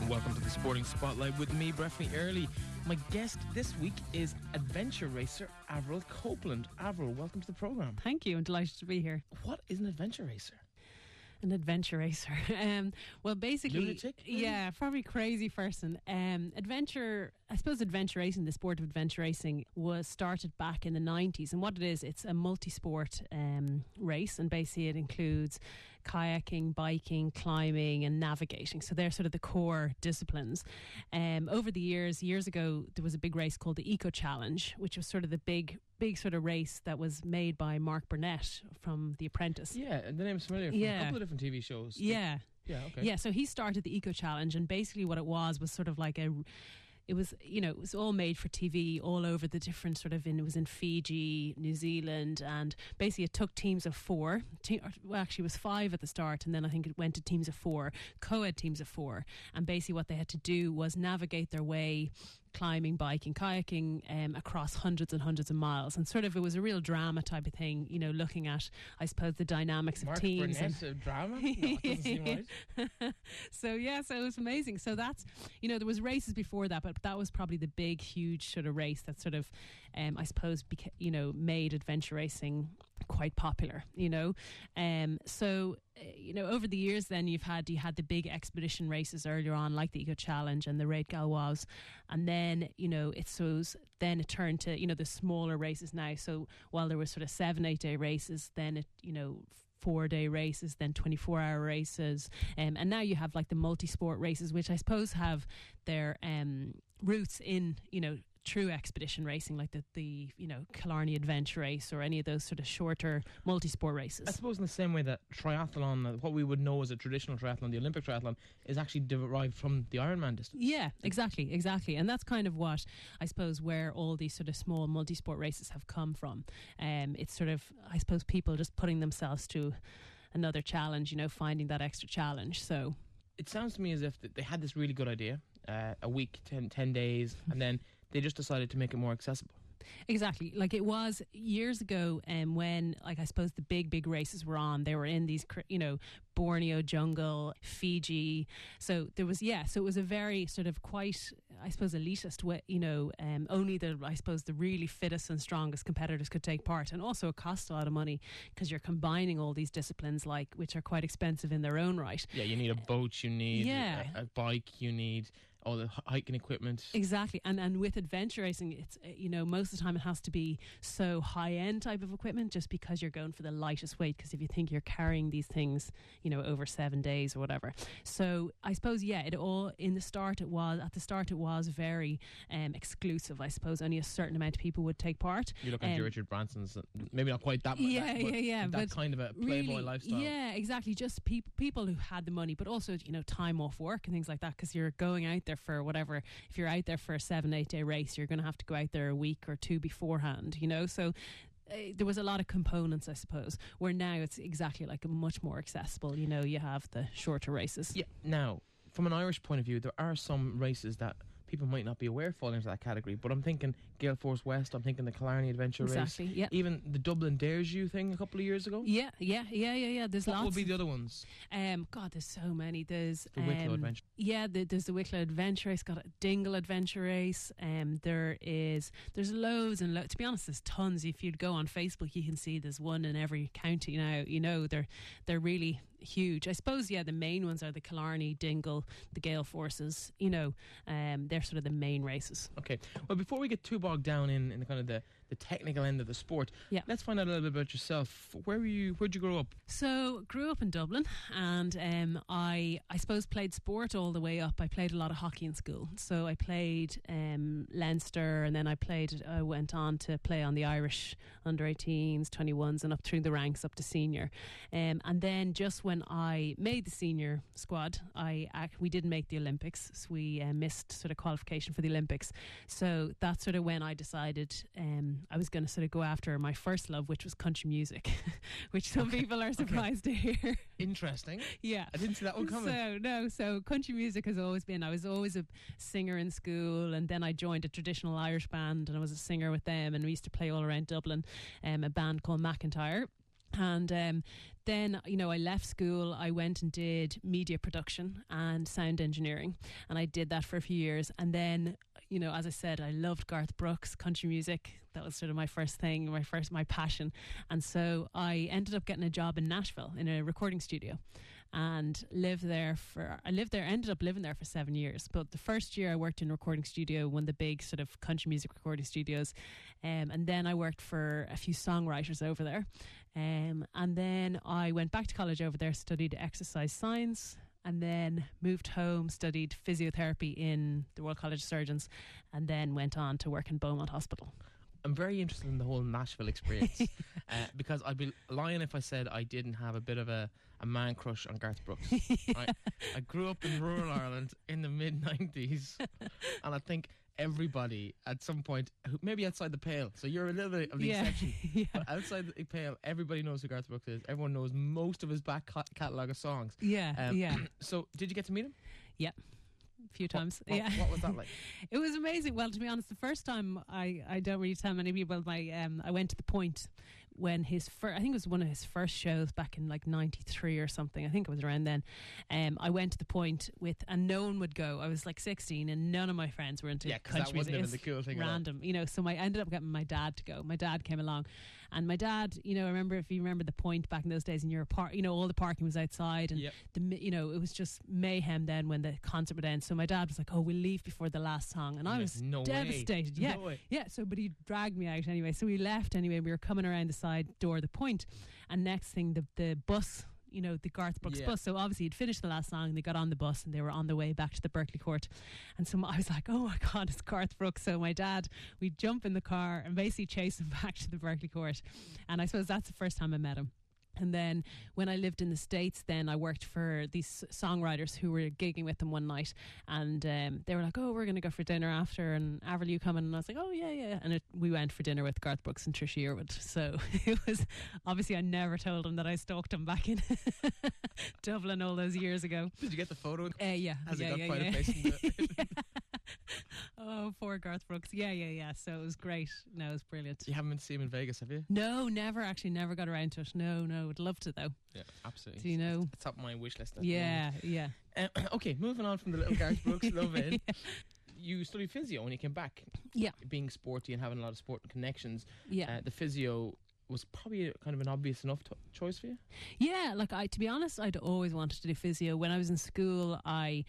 Welcome to the Sporting Spotlight with me, Breffney Early. My guest this week is adventure racer Avril Copeland. Avril, welcome to the programme. Thank you, I'm delighted to be here. What is an adventure racer? An adventure racer. Well, basically, lunatic? Yeah, probably crazy person. Adventure racing, the sport of adventure racing, was started back in the 90s. And what it is, it's a multi-sport race, and basically it includes kayaking, biking, climbing, and navigating. So they're sort of the core disciplines. Over the years ago, there was a big race called the Eco Challenge, which was sort of the big sort of race that was made by Mark Burnett from The Apprentice. Yeah, the name's familiar from a couple of different TV shows. Yeah. Yeah, okay. Yeah, so he started the Eco Challenge, and basically what it was sort of like it was all made for TV all over the different it was in Fiji, New Zealand, and basically it took teams of four. Actually it was 5 at the start, and then I think it went to teams of 4, co-ed teams of 4. And basically what they had to do was navigate their way, climbing, biking, kayaking across hundreds and hundreds of miles, and sort of it was a real drama type of thing, looking at, I suppose, the dynamics of teams. Mark Burnett, drama? No, it doesn't seem right. So it was amazing. So that's, there was races before that, but that was probably the big, huge sort of race that sort of, I suppose, made adventure racing quite popular, So over the years then you had the big expedition races earlier on, like the Eco Challenge and the Raid Gauloise, and then it turned to the smaller races now. So while there was sort of 7-8 day races, then 4-day races, then 24-hour races, and now you have like the multi-sport races, which I suppose have their roots in true expedition racing, like the Killarney Adventure Race or any of those sort of shorter multi-sport races. I suppose in the same way that triathlon, what we would know as a traditional triathlon, the Olympic triathlon, is actually derived from the Ironman distance. Yeah, exactly. And that's kind of what, I suppose, where all these sort of small multi-sport races have come from. It's sort of, I suppose, people just putting themselves to another challenge, finding that extra challenge. So it sounds to me as if they had this really good idea, a week, 10 days, and then they just decided to make it more accessible. Exactly. Like it was years ago, when, like, I suppose the big races were on, they were in these, Borneo jungle, Fiji. So there was, so it was a very sort of quite, I suppose, elitist way, only the really fittest and strongest competitors could take part. And also it costs a lot of money because you're combining all these disciplines, which are quite expensive in their own right. Yeah, you need a boat, you need a bike, you need all the hiking equipment. Exactly. And with adventure racing, it's, most of the time it has to be so high-end type of equipment, just because you're going for the lightest weight, because if you think you're carrying these things, over 7 days or whatever. So I suppose, at the start it was very exclusive. I suppose only a certain amount of people would take part. You look at Richard Branson's, maybe not quite that much. That kind of a playboy really, lifestyle. Yeah, exactly. Just people who had the money, but also, time off work and things like that, because you're going out there for whatever. If you're out there for a 7-8 day race, you're going to have to go out there a week or 2 beforehand, so there was a lot of components, I suppose, where now it's exactly like a much more accessible, you have the shorter races. Yeah. Now, from an Irish point of view, there are some races that people might not be aware fall into that category, but I'm thinking Gale Force West, I'm thinking the Killarney Adventure Race, even the Dublin Dares You thing a couple of years ago. Yeah. There's what lots. What would be the other ones? God, there's so many. There's the Wicklow Adventure. Yeah, there's the Wicklow Adventure Race. Got a Dingle Adventure Race. There's loads and loads. To be honest, there's tons. If you'd go on Facebook, you can see there's one in every county now. They're really huge. I suppose the main ones are the Killarney, Dingle, the Gale Forces. They're sort of the main races. Okay. Well, before we get too bogged down in the kind of the technical end of the sport, let's find out a little bit about yourself. Where'd you grow up? So, grew up in Dublin, and I suppose played sport all the way up. I played a lot of hockey in school. So I played Leinster, and then I went on to play on the Irish under-18s, 21s, and up through the ranks up to senior. And then just when I made the senior squad, we didn't make the Olympics. So we missed sort of qualification for the Olympics. So that's sort of when I decided I was going to sort of go after my first love, which was country music, which some people are surprised to hear. Interesting. Yeah. I didn't see that one coming. So country music has always been, I was always a singer in school, and then I joined a traditional Irish band and I was a singer with them, and we used to play all around Dublin, a band called McIntyre. And then, I left school. I went and did media production and sound engineering, and I did that for a few years. And then, as I said, I loved Garth Brooks, country music. That was sort of my first thing, my passion. And so I ended up getting a job in Nashville in a recording studio, and ended up living there for 7 years. But the first year I worked in a recording studio, one of the big sort of country music recording studios, and then I worked for a few songwriters over there, and then I went back to college over there, studied exercise science, and then moved home, studied physiotherapy in the Royal College of Surgeons, and then went on to work in Beaumont Hospital. I'm very interested in the whole Nashville experience because I'd be lying if I said I didn't have a bit of a man crush on Garth Brooks. I grew up in rural Ireland in the mid-90s, and I think everybody at some point, maybe outside the pale, so you're a little bit of the exception, but outside the pale, everybody knows who Garth Brooks is. Everyone knows most of his back catalogue of songs. So did you get to meet him? Yeah. A few times. What was that like? It was amazing. Well, to be honest, the first time I don't really tell many people, I went to the Point when I think it was one of his first shows back in like 93 or something. I think it was around then. I went to the Point and no one would go. I was like 16 and none of my friends were into country music. That wasn't even the cool thing. Random, so I ended up getting my dad to go. My dad came along, and my dad, if you remember the Point back in those days, in your park, all the parking was outside, and it was just mayhem then when the concert would end. So my dad was like, "Oh, we'll leave before the last song," and I was devastated. So but he dragged me out anyway. So we left anyway. We were coming around the side door of the Point, and next thing the bus, the Garth Brooks bus. So obviously he'd finished the last song and they got on the bus and they were on the way back to the Berkeley Court. And so I was like, oh my God, it's Garth Brooks. So my dad, we'd jump in the car and basically chase him back to the Berkeley Court. And I suppose that's the first time I met him. And then when I lived in the States, then I worked for these songwriters who were gigging with them one night, and they were like, "Oh, we're going to go for dinner after, and Avril, you coming?" And I was like, "Oh yeah." And we went for dinner with Garth Brooks and Trisha Yearwood. So it was obviously, I never told him that I stalked him back in Dublin all those years ago. Did you get the photo? Yeah. Has it got quite a face in the Oh, poor Garth Brooks. Yeah. So it was great. No, it was brilliant. You haven't been to see him in Vegas, have you? No, never got around to it. No, would love to though. Yeah, absolutely. Do it's top of my wish list. Yeah. Okay, moving on from the little Garth Brooks love in. You studied physio when you came back. Yeah. Being sporty and having a lot of sporting connections. Yeah. The physio was probably kind of an obvious enough choice for you. Yeah, to be honest, I'd always wanted to do physio. When I was in school, I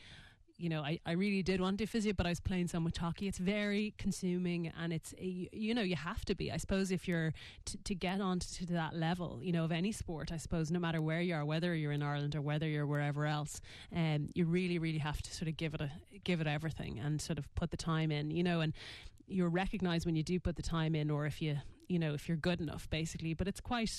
really did want to do physio, but I was playing so much hockey. It's very consuming, and it's, you have to be. I suppose if you're to get on to that level, of any sport, I suppose, no matter where you are, whether you're in Ireland or whether you're wherever else, you really, really have to sort of give it everything and sort of put the time in, and you're recognised when you do put the time in, or if if you're good enough, basically. But it's quite,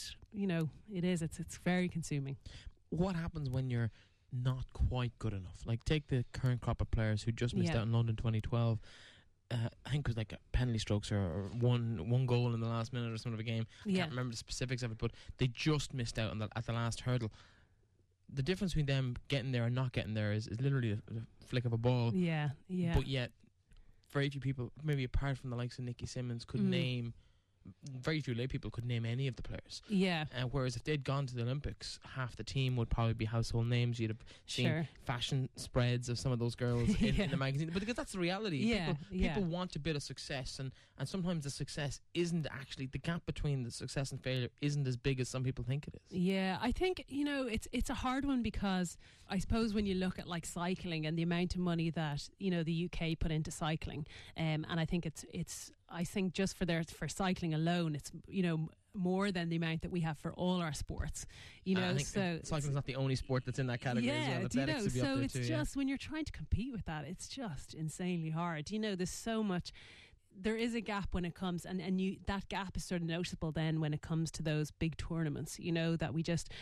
it's very consuming. What happens when you're not quite good enough? Like, take the current crop of players who just missed out in London 2012. I think it was like penalty strokes or one goal in the last minute or something of a game. I can't remember the specifics of it, but they just missed out at the last hurdle. The difference between them getting there and not getting there is literally a flick of a ball. Yeah. But yet, very few people, maybe apart from the likes of Nicky Simmons, could name. Very few lay people could name any of the players. Yeah. Whereas if they'd gone to the Olympics, half the team would probably be household names. You'd have seen fashion spreads of some of those girls in the magazine. But because that's the reality. People want a bit of success, and sometimes the success isn't actually, the gap between the success and failure isn't as big as some people think it is. Yeah, I think, it's a hard one, because I suppose when you look at like cycling and the amount of money that, the UK put into cycling, and I think I think just for cycling alone, it's more than the amount that we have for all our sports. I think cycling's not the only sport that's in that category. Yeah, as well. Athletics so it's just when you're trying to compete with that, it's just insanely hard. There's so much. There is a gap when it comes, and that gap is sort of noticeable then when it comes to those big tournaments. That we just,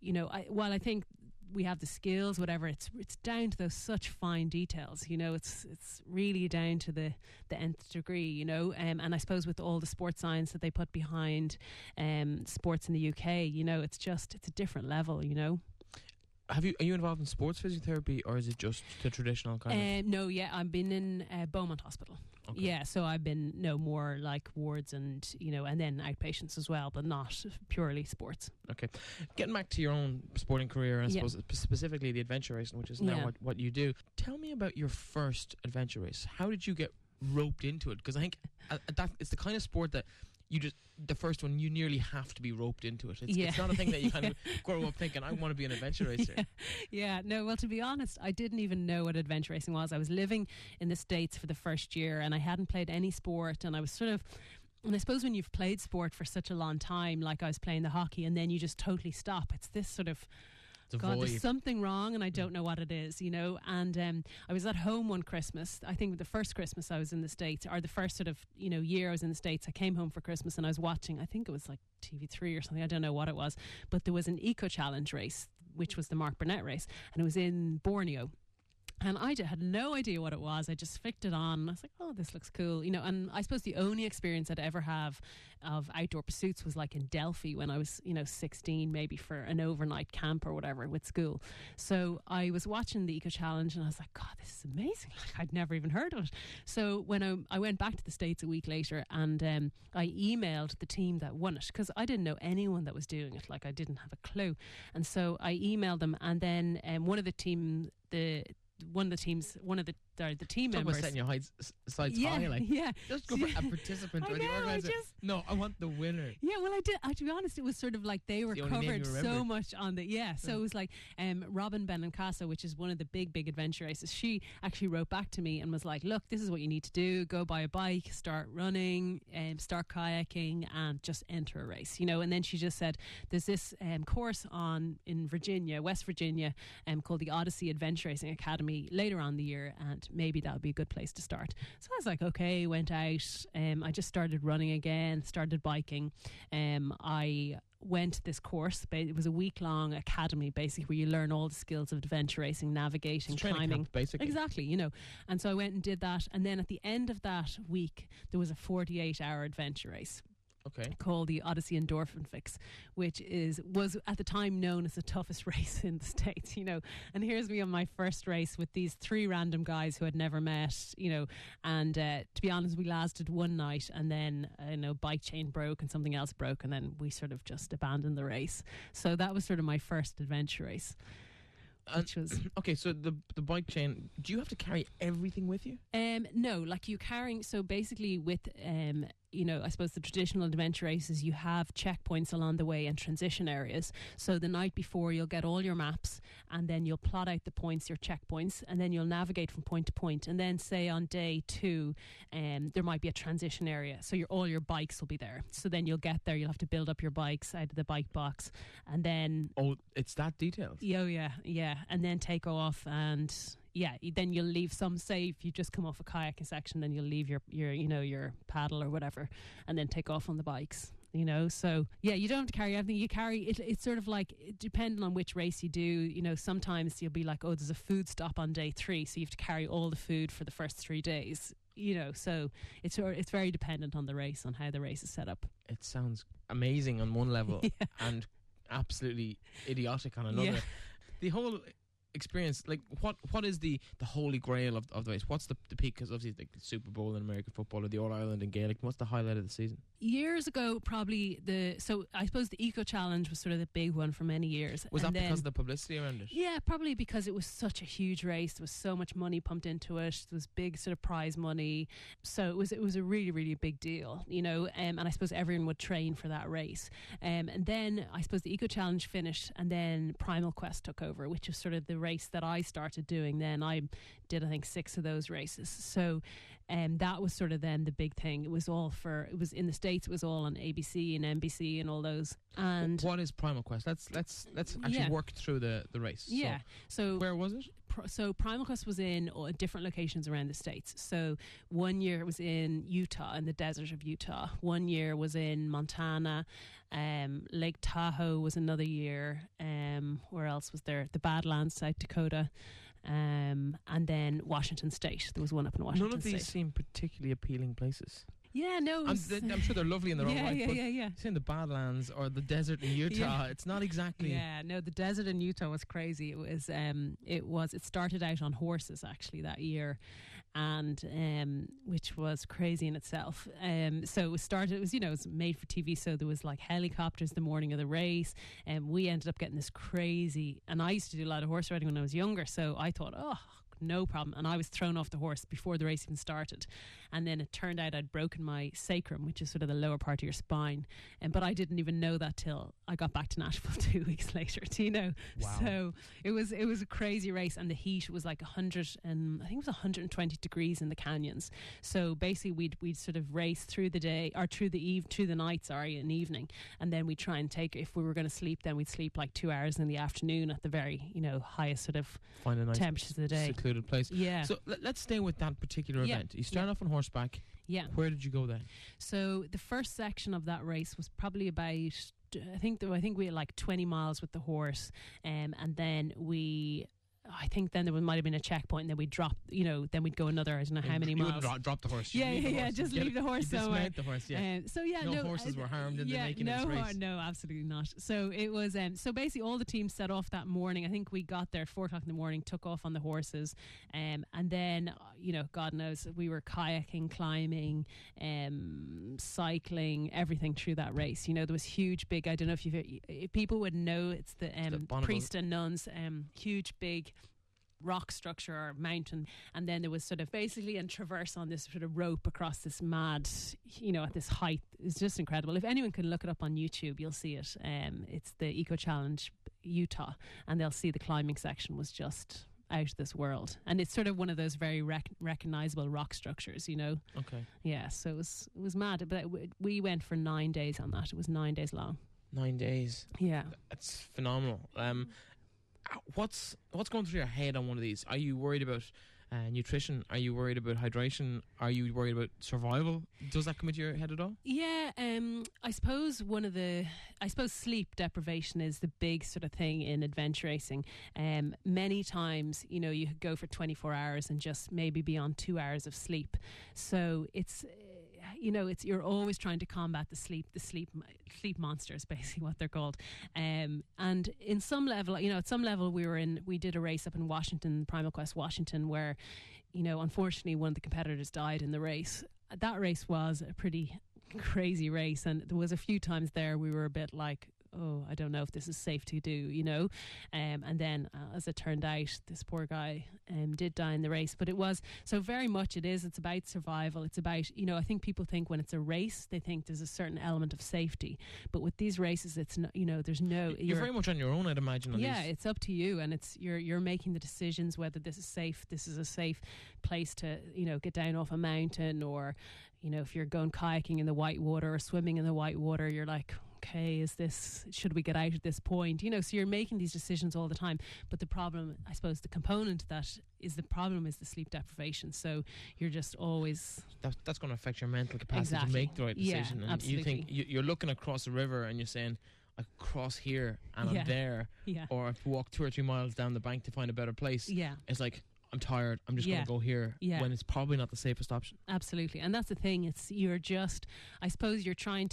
I think we have the skills, whatever, it's down to those such fine details, it's really down to the nth degree, and I suppose with all the sports science that they put behind sports in the UK, it's a different level, Are you involved in sports physiotherapy, or is it just the traditional kind of? No, I've been in Beaumont Hospital. Okay. Yeah, so I've been more like wards and and then outpatients as well, but not purely sports. Okay, getting back to your own sporting career, and I suppose specifically the adventure racing, which is now what you do. Tell me about your first adventure race. How did you get roped into it? Because I think that it's the kind of sport that the first one, you nearly have to be roped into it. It's not a thing that you kind of grow up thinking, I want to be an adventure racer. Yeah, no, well, to be honest, I didn't even know what adventure racing was. I was living in the States for the first year and I hadn't played any sport, and I was sort of, and I suppose when you've played sport for such a long time, like I was playing the hockey, and then you just totally stop, it's this sort of, God, there's something wrong and I don't know what it is, and I was at home one Christmas. I think the first Christmas I was in the States, or the first sort of year I was in the States, I came home for Christmas and I was watching, I think it was like TV3 or something, I don't know what it was, but there was an Eco Challenge race, which was the Mark Burnett race, and it was in Borneo. And I had no idea what it was. I just flicked it on and I was like, oh, this looks cool. And I suppose the only experience I'd ever have of outdoor pursuits was like in Delphi when I was, 16, maybe for an overnight camp or whatever with school. So I was watching the Eco Challenge and I was like, God, this is amazing. Like, I'd never even heard of it. So when I went back to the States a week later and I emailed the team that won it, because I didn't know anyone that was doing it. Like, I didn't have a clue. And so I emailed them, and then one of the team members. Setting your sights high, like, just go for a participant or the organizer. No, I want the winner. Yeah, well, I did. To be honest, it was sort of like they were covered so much on the So it was like Robin Benincasa, which is one of the big adventure races. She actually wrote back to me and was like, "Look, this is what you need to do: go buy a bike, start running, start kayaking, and just enter a race." And then she just said, "There's this course in Virginia, West Virginia, called the Odyssey Adventure Racing Academy later on in the year, and maybe that would be a good place to start." So I was like, okay, went out. I just started running again, started biking. I went to this course. It was a week-long academy, basically, where you learn all the skills of adventure racing, navigating, climbing. Camp, basically. Exactly, And so I went and did that. And then at the end of that week, there was a 48-hour adventure race. Okay. Called the Odyssey Endorphin Fix, which was at the time known as the toughest race in the States, And here's me on my first race with these 3 random guys who I'd never met, and to be honest, we lasted one night, and then bike chain broke and something else broke, and then we sort of just abandoned the race. So that was sort of my first adventure race. Which was okay, so the bike chain, do you have to carry everything with you? No, like you carrying, so basically with I suppose the traditional adventure races, you have checkpoints along the way and transition areas. So the night before you'll get all your maps, and then you'll plot out the points, your checkpoints, and then you'll navigate from point to point. And then say on day 2, there might be a transition area, so all your bikes will be there. So then you'll get there, you'll have to build up your bikes out of the bike box, and then it's that detailed. Yeah, and then take off, and then you'll leave some, say if you just come off a kayaking section, then you'll leave your paddle or whatever, and then take off on the bikes. So you don't have to carry everything. You carry it's sort of like, depending on which race you do, sometimes you'll be like, oh, there's a food stop on day 3, so you have to carry all the food for the first 3 days. So it's very dependent on the race, on how the race is set up. It sounds amazing on one level and absolutely idiotic on another. The whole experience, like what is the holy grail of the race? What's the peak? Because obviously like the Super Bowl in American football, or the All-Ireland in Gaelic. What's the highlight of the season? Years ago, probably so I suppose the Eco Challenge was sort of the big one for many years. Was that because of the publicity around it? Yeah, probably because it was such a huge race. There was so much money pumped into it. There was big sort of prize money. So it was a really, really big deal, and I suppose everyone would train for that race. And then I suppose the Eco Challenge finished, and then Primal Quest took over, which was sort of the race that I started doing. Then I did, I think, 6 of those races. So that was sort of then the big thing. It was in the States, it was all on ABC and NBC and all those. And what is Primal Quest? Let's actually work through the race. Yeah. So where was it? So Primal Quest was in different locations around the States. So one year it was in Utah, in the desert of Utah. One year was in Montana. Lake Tahoe was another year. Where else was there? The Badlands, South Dakota. And then Washington State. There was one up in Washington State. None of these seem particularly appealing places. Yeah, no. I'm sure they're lovely in their own right. Yeah. Seeing the Badlands or the desert in Utah, it's not exactly. Yeah, no, the desert in Utah was crazy. It started out on horses actually that year, and which was crazy in itself. So it was made for TV, so there was like helicopters the morning of the race, and we ended up getting this crazy, and I used to do a lot of horse riding when I was younger, so I thought, no problem, and I was thrown off the horse before the race even started, and then it turned out I'd broken my sacrum, which is sort of the lower part of your spine, but I didn't even know that till I got back to Nashville 2 weeks later. Wow. So it was a crazy race, and the heat was like 120 degrees in the canyons. So basically we'd sort of race through the day, or through the night, in the evening, and then we'd try and take, if we were going to sleep, then we'd sleep like 2 hours in the afternoon at the very highest sort of find a nice temperatures of the day, secluded place. Yeah. So let's stay with that particular event. You start off on horseback. Yeah. Where did you go then? So the first section of that race was probably about, I think we had like 20 miles with the horse, and then I think then there might have been a checkpoint, and then we'd drop, then we'd go another, I don't know how many miles. You would drop the horse. Just leave the horse somewhere. The horse, no horses were harmed in the making of this race. No, absolutely not. So it was, so basically all the teams set off that morning. I think we got there at 4 o'clock in the morning, took off on the horses, and then, God knows, we were kayaking, climbing, cycling, everything through that race. There was huge, big, I don't know if people would know, it's the priest and nuns, huge, big rock structure or mountain, and then there was sort of basically a traverse on this sort of rope across this mad, at this height. It's just incredible. If anyone can look it up on YouTube, you'll see it. It's the Eco Challenge Utah, and they'll see the climbing section was just out of this world, and it's sort of one of those very recognizable rock structures. Okay. Yeah, so it was mad, but we went for 9 days on that. It was 9 days long. 9 days. Yeah, that's phenomenal. What's going through your head on one of these? Are you worried about nutrition? Are you worried about hydration? Are you worried about survival? Does that come into your head at all? Yeah, I suppose sleep deprivation is the big sort of thing in adventure racing. Many times, you could go for 24 hours and just maybe be on 2 hours of sleep. So it's you're always trying to combat the sleep monsters, basically what they're called. And in some level, at some level we did a race up in Washington, Primal Quest Washington, where, unfortunately one of the competitors died in the race. That race was a pretty crazy race, and there was a few times there we were a bit like, oh, I don't know if this is safe to do, and then as it turned out, this poor guy did die in the race. But it was, so very much it's about survival. It's about, I think people think when it's a race, they think there's a certain element of safety, but with these races, it's not, there's no, you're very much on your own, I'd imagine. It's up to you, and it's you're making the decisions whether this is a safe place to, get down off a mountain, or, if you're going kayaking in the white water or swimming in the white water, you're like, okay, should we get out at this point? So you're making these decisions all the time. But the problem, I suppose, the component that is the problem is the sleep deprivation. So you're just always... That's going to affect your mental capacity to make the right decision. Yeah, and absolutely. You think you're looking across a river and you're saying, I could cross here and I'm there. Yeah. Or if you walk 2 or 3 miles down the bank to find a better place. Yeah. It's like, I'm tired, I'm just going to go here, when it's probably not the safest option. Absolutely. And that's the thing, you're just, I suppose you're trying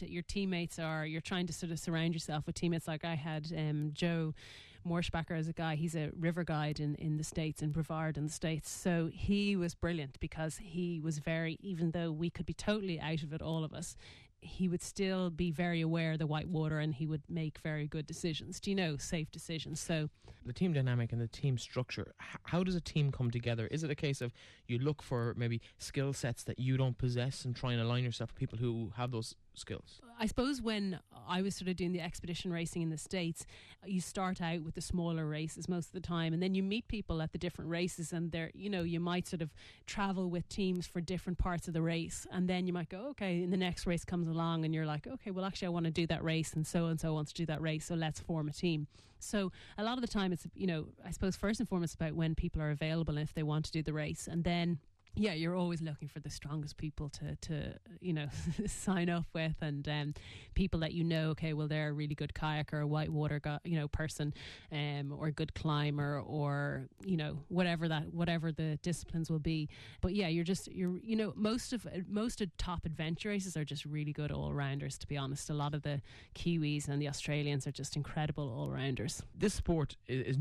to sort of surround yourself with teammates. Like I had Joe Morschbacher as a guy, he's a river guide in the States, in Brevard in the States. So he was brilliant, because he was even though we could be totally out of it, all of us, he would still be very aware of the white water, and he would make very good decisions, safe decisions. So the team dynamic and the team structure, how does a team come together? Is it a case of you look for maybe skill sets that you don't possess and try and align yourself with people who have those skills? I suppose when I was sort of doing the expedition racing in the States, you start out with the smaller races most of the time, and then you meet people at the different races, and they're, you might sort of travel with teams for different parts of the race, and then you might go, okay, and the next race comes along and you're like, okay, well actually I want to do that race, and so wants to do that race, so let's form a team. So a lot of the time it's, I suppose first and foremost about when people are available and if they want to do the race, and then you're always looking for the strongest people to sign up with, and people that okay, well they're a really good kayaker, a whitewater person, or a good climber, or whatever the disciplines will be. But you're most of top adventure races are just really good all rounders. To be honest, a lot of the Kiwis and the Australians are just incredible all rounders. This sport is not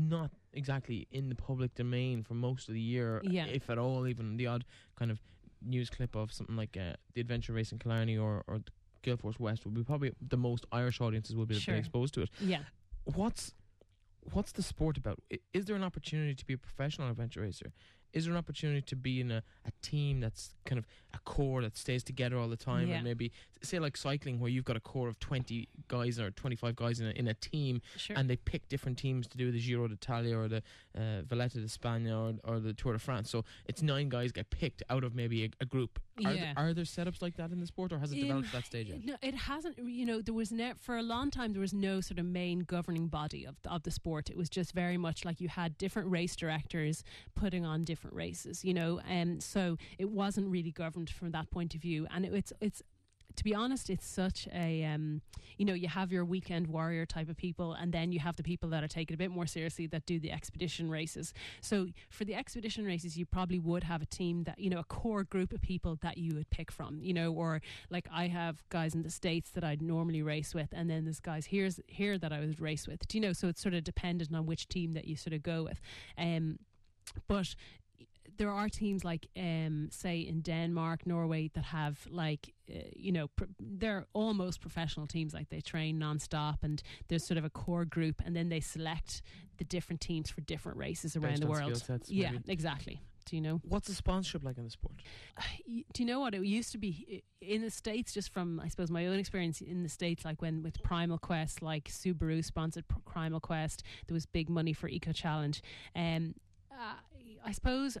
exactly in the public domain for most of the year, if at all, even the odd kind of news clip of something like the Adventure Race in Killarney or Guildford West would be probably the most Irish audiences will be exposed to it. Yeah. What's the sport about? Is there an opportunity to be a professional adventure racer? Is there an opportunity to be in a team that's kind of a core that stays together all the time? And maybe, say like cycling, where you've got a core of 20 guys or 25 guys in a team, and they pick different teams to do the Giro d'Italia or the Valletta di Spagna or the Tour de France. So it's 9 guys get picked out of maybe a group. Are there setups like that in the sport, or has it developed to that stage yet? No, it hasn't. There was for a long time there was no sort of main governing body of the sport. It was just very much like you had different race directors putting on different races, and so it wasn't really governed from that point of view. And it's to be honest, it's such a you have your weekend warrior type of people, and then you have the people that are taken a bit more seriously that do the expedition races. So for the expedition races, you probably would have a team that, a core group of people that you would pick from, or like I have guys in the States that I'd normally race with, and then there's guys here that I would race with, so it's sort of dependent on which team that you sort of go with. But there are teams like, say, in Denmark, Norway, that have they're almost professional teams. Like they train non-stop, and there's sort of a core group, and then they select the different teams for different races around the world. Sets, yeah, exactly. Do you know? What's the sponsorship like in the sport? Do you know what? It used to be in the States, just from, I suppose, my own experience in the States, like when with Primal Quest, like Subaru sponsored Primal Quest, there was big money for Eco Challenge. I suppose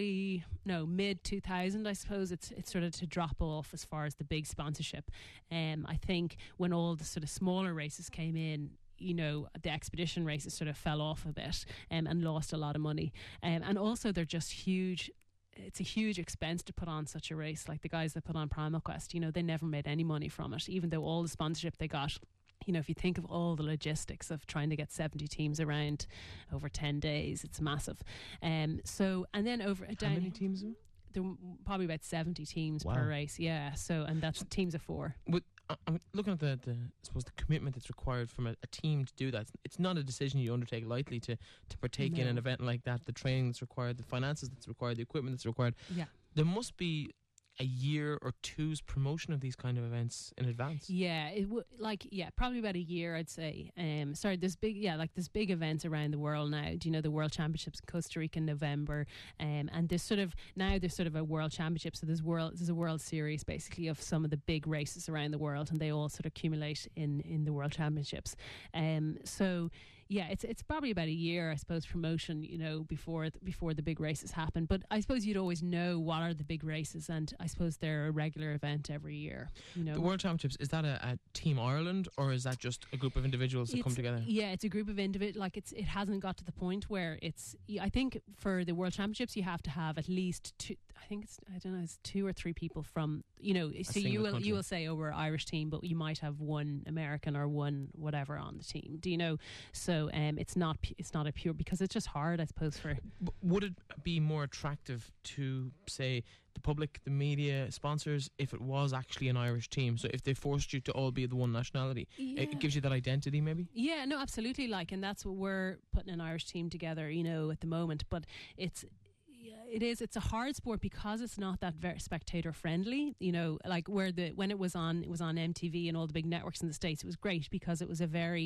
mid 2000, I suppose it's sort of to drop off as far as the big sponsorship. I think when all the sort of smaller races came in, the expedition races sort of fell off a bit and lost a lot of money. And also they're just huge. It's a huge expense to put on such a race. Like the guys that put on Primal Quest, they never made any money from it, even though all the sponsorship they got. If you think of all the logistics of trying to get 70 teams around over 10 days, it's massive. And then over how many teams? There were probably about 70 teams per race. Yeah. So, and that's teams of 4. I'm looking at the commitment that's required from a team to do that. It's not a decision you undertake lightly to partake in an event like that. The training that's required, the finances that's required, the equipment that's required. Yeah. There must be a year or two's promotion of these kind of events in advance. Yeah, it would probably about a year, I'd say. There's big events around the world now. Do you know the World Championships in Costa Rica in November? And there's sort of a World Championship. So there's a World Series basically of some of the big races around the world, and they all sort of accumulate in the World Championships. Yeah, it's probably about a year, I suppose, promotion, before the big races happen. But I suppose you'd always know what are the big races, and I suppose they're a regular event every year. The World Championships, is that a Team Ireland, or is that just a group of individuals that come together? Yeah, it's a group of individuals. Like it hasn't got to the point where I think for the World Championships you have to have at least two. I think it's 2 or 3 people from So you will say, we're Irish team, but you might have one American or one whatever on the team. Do you know? So it's not a pure, because it's just hard, I suppose. Would it be more attractive to, say, the public, the media, sponsors, if it was actually an Irish team? So if they forced you to all be the one nationality, it gives you that identity, maybe? Yeah, no, absolutely. And that's what we're putting an Irish team together, at the moment. But it's a hard sport because it's not that very spectator friendly, when it was on MTV and all the big networks in the States, it was great because it was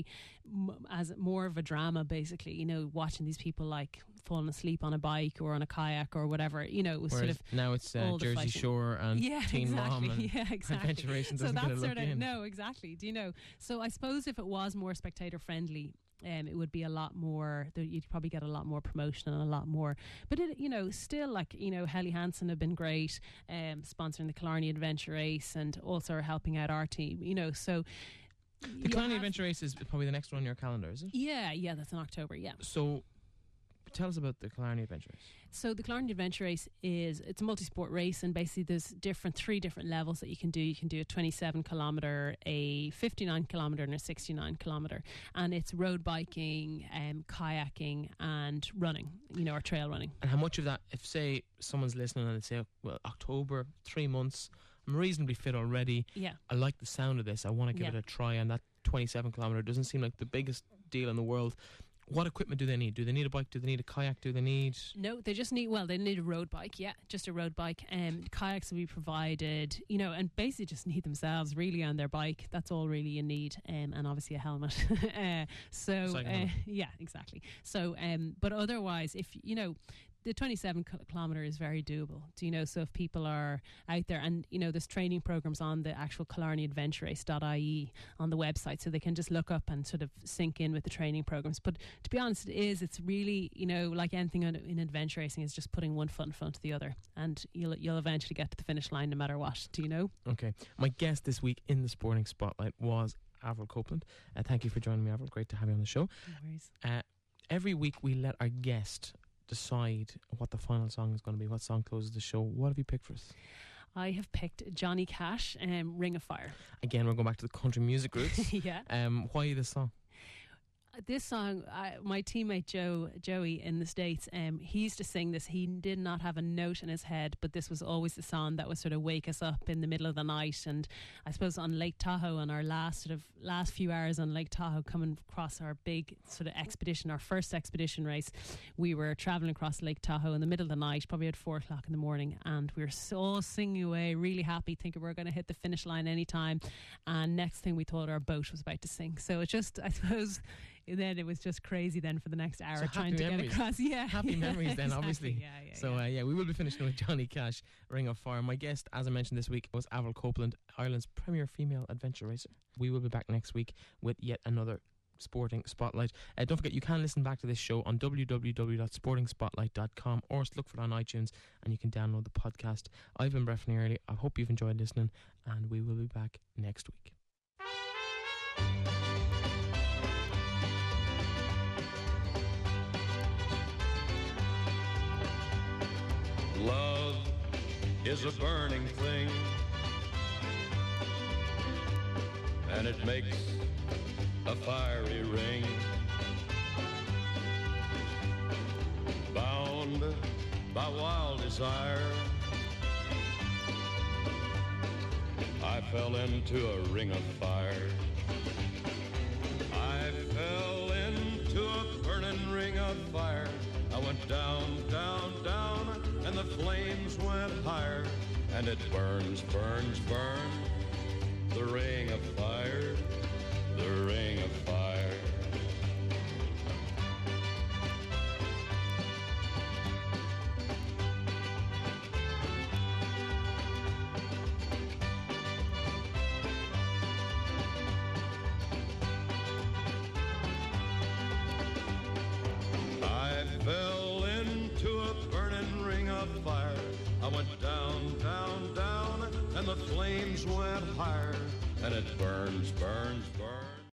as more of a drama, basically, watching these people like falling asleep on a bike or on a kayak or whatever, it was. Whereas now it's Jersey Shore and Teen Mom and exactly. Adventure Racing doesn't get a look in. No, exactly. Do you know? So I suppose if it was more spectator friendly, it would be a lot more. You'd probably get a lot more promotion and a lot more. But still, Helly Hansen have been great, sponsoring the Killarney Adventure Race and also helping out our team. So the Killarney Adventure Race is probably the next one on your calendar, is it? Yeah, that's in October. Yeah. So tell us about the Killarney Adventure Race. So the Killarney Adventure Race it's a multi-sport race, and basically there's 3 different levels that you can do. You can do a 27 kilometre, a 59 kilometre and a 69 kilometre, and it's road biking, kayaking and running, or trail running. And how much of that, if say someone's listening and they say, well, October, 3 months, I'm reasonably fit already, I like the sound of this, I want to give it a try, and that 27 kilometre doesn't seem like the biggest deal in the world. What equipment do they need? Do they need a bike? Do they need a kayak? Do they need... No, they just need, they need a road bike, just a road bike. Kayaks will be provided, and basically just need themselves really on their bike. That's all really you need, and obviously a helmet. Yeah, exactly. So, but otherwise, if, the 27 kilometre is very doable. So if people are out there, and there's training programs on the actual KillarneyAdventureRace.ie on the website, so they can just look up and sort of sink in with the training programs. But to be honest, it's really, like anything in adventure racing, is just putting one foot in front of the other, and you'll eventually get to the finish line no matter what. Do you know? Okay. My guest this week in the Sporting Spotlight was Avril Copeland. Thank you for joining me, Avril. Great to have you on the show. No worries. Every week we let our guest decide what the final song is going to be, what song closes the show. What have you picked for us? I have picked Johnny Cash, Ring of Fire. Again, we're going back to the country music roots. Yeah. Why this song? This song, my teammate Joey in the States, he used to sing this. He did not have a note in his head, but this was always the song that would sort of wake us up in the middle of the night. And I suppose on Lake Tahoe, on our last few hours on Lake Tahoe, coming across our big sort of expedition, our first expedition race, we were travelling across Lake Tahoe in the middle of the night, probably at 4 o'clock in the morning, and we were all singing away, really happy, thinking we were going to hit the finish line anytime. And next thing we thought, our boat was about to sink. So it just, I suppose, then it was just crazy then for the next hour trying to get across. Yeah, happy memories then, exactly. Obviously. Yeah. So we will be finishing with Johnny Cash, Ring of Fire. My guest, as I mentioned this week, was Avril Copeland, Ireland's premier female adventure racer. We will be back next week with yet another Sporting Spotlight. Don't forget, you can listen back to this show on www.sportingspotlight.com, or look for it on iTunes and you can download the podcast. I've been Brett from Early. I hope you've enjoyed listening, and we will be back next week. Love is a burning thing, and it makes a fiery ring. Bound by wild desire, I fell into a ring of fire. I fell into a burning ring of fire. I went down, down, down, and the flames went higher. And it burns, burns, burns, the ring of fire, the ring of fire. I fell into a burning ring of fire. I went down, down, down, and the flames went higher. And it burns, burns, burns.